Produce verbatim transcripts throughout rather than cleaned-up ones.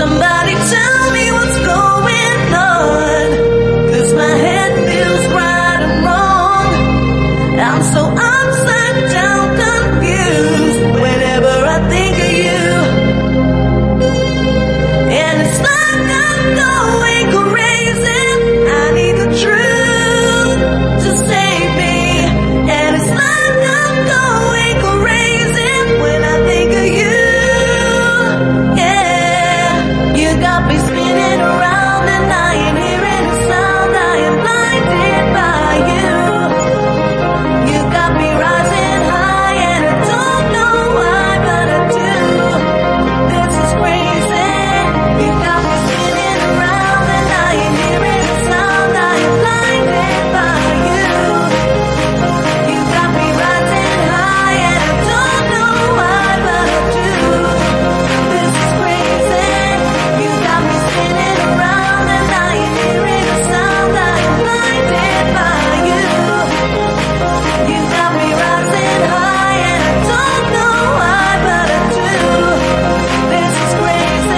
somebody tell me what's going on, 'cause my head feels right and wrong. I'm so upside down, confused whenever I think of you. And it's like I'm going crazy. I need the truth to save me. And it's like I'm going crazy when I think of you. Yeah, you got me spinning around and I ain't hearing a sound. I am blinded by you. You got me rising high and I don't know why, but I do. This is crazy. You got me spinning around and I ain't hearing a sound. I am blinded by you. You got me rising high and I don't know why, but I do. This is crazy. You got me spinning around and I ain't hearing a sound. I am blinded by you. You got me rising high and I don't know why, but I do. This is crazy.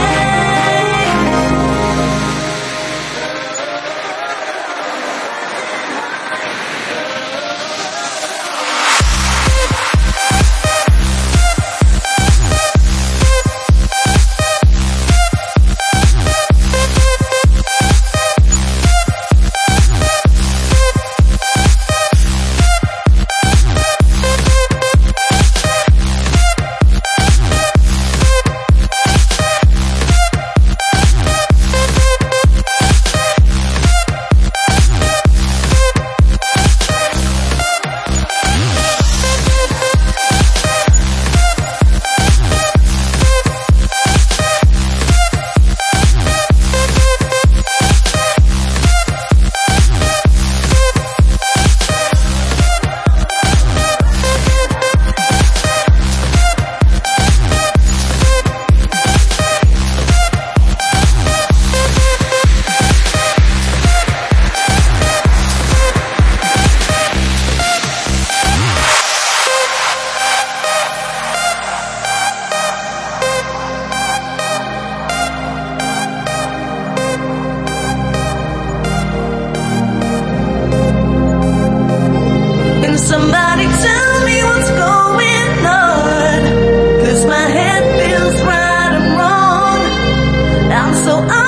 Can somebody tell me what's going on, 'cause my head feels right and wrong. I'm so